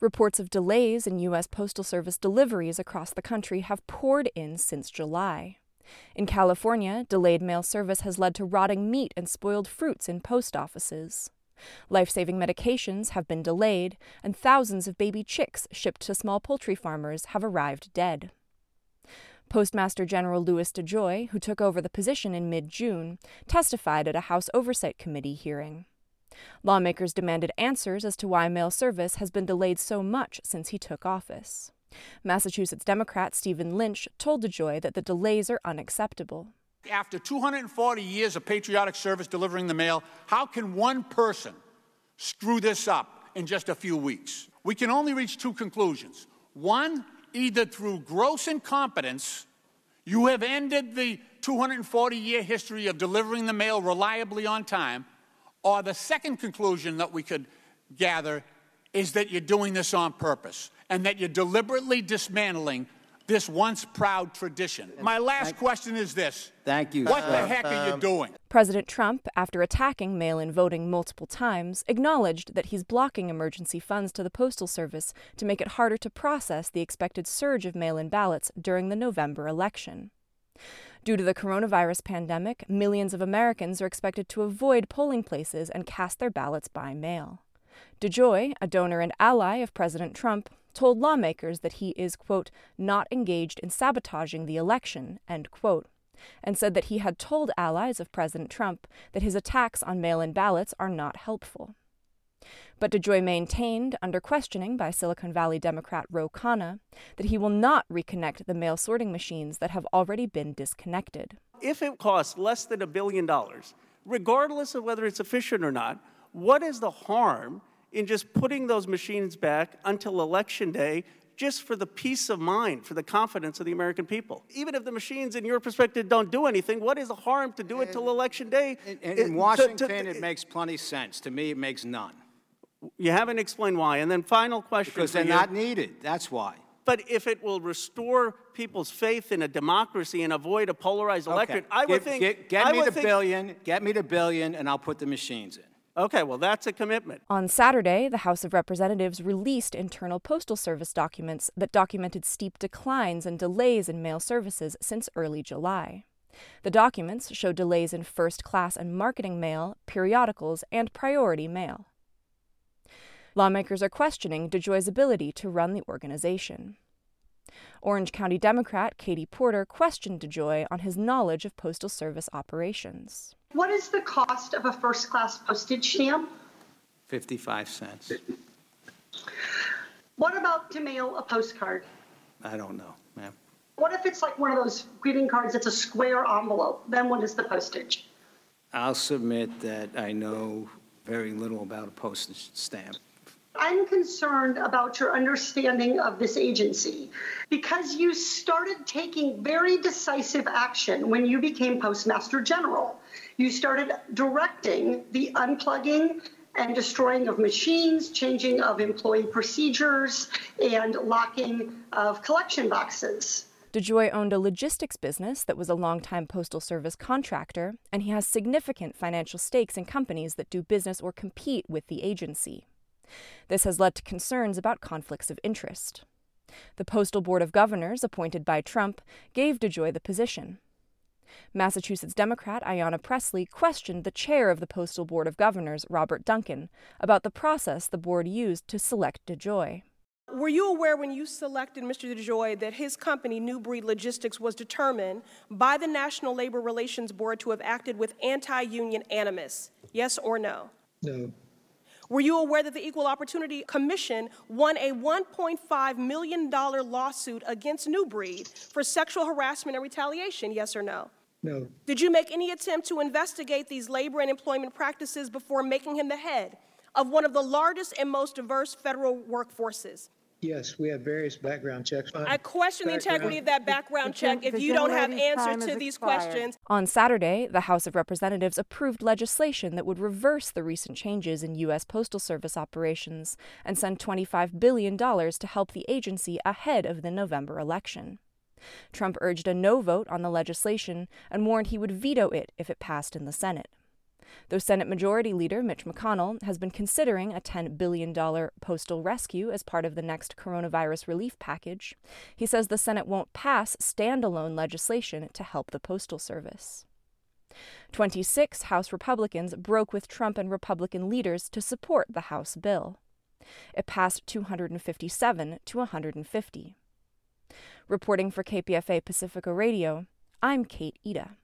Reports of delays in U.S. Postal Service deliveries across the country have poured in since July. In California, delayed mail service has led to rotting meat and spoiled fruits in post offices. Life-saving medications have been delayed, and thousands of baby chicks shipped to small poultry farmers have arrived dead. Postmaster General Louis DeJoy, who took over the position in mid-June, testified at a House Oversight Committee hearing. Lawmakers demanded answers as to why mail service has been delayed so much since he took office. Massachusetts Democrat Stephen Lynch told DeJoy that the delays are unacceptable. After 240 years of patriotic service delivering the mail, how can one person screw this up in just a few weeks? We can only reach two conclusions. One, either through gross incompetence, you have ended the 240-year history of delivering the mail reliably on time, or the second conclusion that we could gather is that you're doing this on purpose and that you're deliberately dismantling this once proud tradition. My last question is this. Thank you. What the heck are you doing? President Trump, after attacking mail-in voting multiple times, acknowledged that he's blocking emergency funds to the Postal Service to make it harder to process the expected surge of mail-in ballots during the November election. Due to the coronavirus pandemic, millions of Americans are expected to avoid polling places and cast their ballots by mail. DeJoy, a donor and ally of President Trump, told lawmakers that he is, quote, not engaged in sabotaging the election, end quote, and said that he had told allies of President Trump that his attacks on mail-in ballots are not helpful. But DeJoy maintained, under questioning by Silicon Valley Democrat Ro Khanna, that he will not reconnect the mail sorting machines that have already been disconnected. If it costs less than $1 billion, regardless of whether it's efficient or not, what is the harm in just putting those machines back until Election Day, just for the peace of mind, for the confidence of the American people? Even if the machines, in your perspective, don't do anything, what is the harm to do it till Election Day? In Washington, it makes plenty sense. To me, it makes none. You haven't explained why. And then final question. Because they're not needed. That's why. But if it will restore people's faith in a democracy and avoid a polarized electorate, I would think... Get me the billion, and I'll put the machines in. Okay, well, that's a commitment. On Saturday, the House of Representatives released internal Postal Service documents that documented steep declines and delays in mail services since early July. The documents show delays in first-class and marketing mail, periodicals, and priority mail. Lawmakers are questioning DeJoy's ability to run the organization. Orange County Democrat Katie Porter questioned DeJoy on his knowledge of Postal Service operations. What is the cost of a first-class postage stamp? 55 cents. What about to mail a postcard? I don't know, ma'am. What if it's like one of those greeting cards that's a square envelope? Then what is the postage? I'll submit that I know very little about a postage stamp. I'm concerned about your understanding of this agency because you started taking very decisive action when you became Postmaster General. You started directing the unplugging and destroying of machines, changing of employee procedures, and locking of collection boxes. DeJoy owned a logistics business that was a longtime Postal Service contractor, and he has significant financial stakes in companies that do business or compete with the agency. This has led to concerns about conflicts of interest. The Postal Board of Governors, appointed by Trump, gave DeJoy the position. Massachusetts Democrat Ayanna Pressley questioned the chair of the Postal Board of Governors, Robert Duncan, about the process the board used to select DeJoy. Were you aware when you selected Mr. DeJoy that his company, New Breed Logistics, was determined by the National Labor Relations Board to have acted with anti-union animus? Yes or no? No. Were you aware that the Equal Opportunity Commission won a $1.5 million lawsuit against New Breed for sexual harassment and retaliation? Yes or no? No. Did you make any attempt to investigate these labor and employment practices before making him the head of one of the largest and most diverse federal workforces? Yes, we have various background checks. I question the integrity of that background check if you don't have answers to these questions. On Saturday, the House of Representatives approved legislation that would reverse the recent changes in U.S. Postal Service operations and send $25 billion to help the agency ahead of the November election. Trump urged a no vote on the legislation and warned he would veto it if it passed in the Senate. though Senate Majority Leader Mitch McConnell has been considering a $10 billion postal rescue as part of the next coronavirus relief package. He says the Senate won't pass standalone legislation to help the Postal Service. 26 House Republicans broke with Trump and Republican leaders to support the House bill. It passed 257 to 150. Reporting for KPFA Pacifica Radio, I'm Kate Ida.